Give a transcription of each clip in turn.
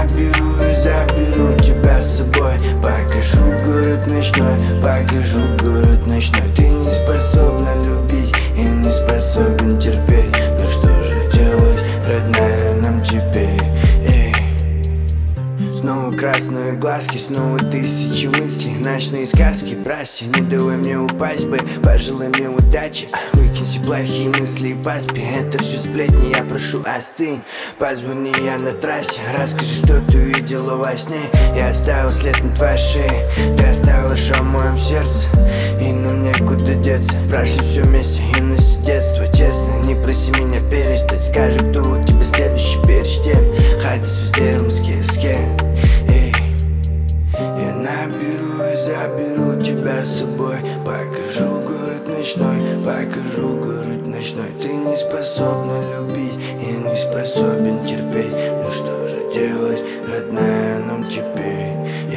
наберу и заберу тебя с собой. Покажу город ночной, покажу город ночной. Ты не способна любить и не способен терпеть. Ну что же делать, родная, нам теперь? Снова красные глазки, снова тысячи мыслей, ночные сказки. Прости, не давай мне упасть бы, пожелай мне удачи. Выкинь все плохие мысли и поспи. Это все сплетни, я прошу, остынь. Позвони, я на трассе, расскажи, что ты видела во сне. Я оставил след на твоей шее, ты оставила шрам в моем сердце. И ну некуда деться, прошли все вместе, юность детства. Честно, не проси меня перестать, скажи, кто у тебя следующий перед тем. Хотя все сделаем с кем. Я наберу и заберу тебя с собой. Покажу город ночной, покажу город ночной. Ты не способна любить и не способен терпеть. Ну что же делать, родная, нам теперь?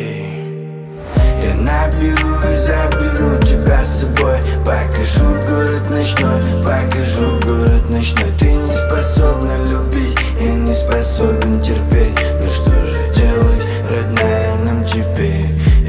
Я наберу и заберу тебя с собой. Покажу город ночной, покажу город ночной. Ты не способна любить и не способен терпеть. Ну что же делать, родная, нам теперь?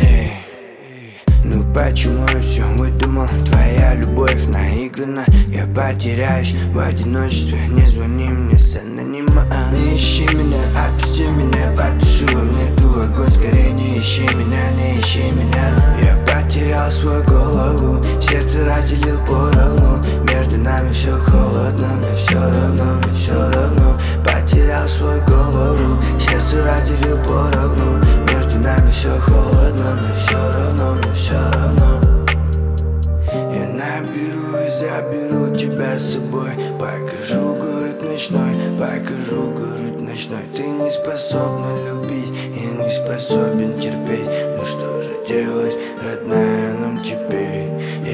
Ну почему я все выдумал? Твоя любовь наиграна. Я потеряюсь в одиночестве. Не звони мне с анонима. Не ищи меня, отпусти меня. Потушила мне ту огонь. Скорее не ищи меня, не ищи меня. Я потерял свою голову, сердце разделил поровну. Между нами все холодно, мне все равно, мне все равно. Потерял свою голову, сердце разделил поровну. Между нами все холодно, мне все равно, мне все равно. Я наберу и заберу тебя с собой. Покажу город ночной, покажу город ночной. Ты не способна любить и не способен терпеть. Ну что же делать, родная, нам теперь?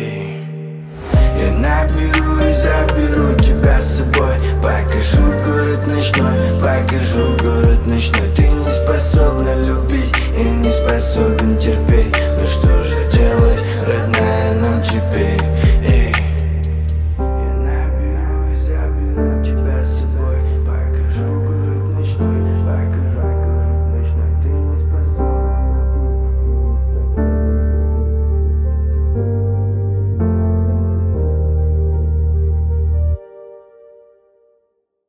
Я наберу и заберу тебя с собой. Покажу город ночной, покажу город ночной. Ты не способна любить и не способен терпеть. Ну что же делать, родная, нам теперь? Я наберу и заберу тебя с собой. Покажу город ночной, покажу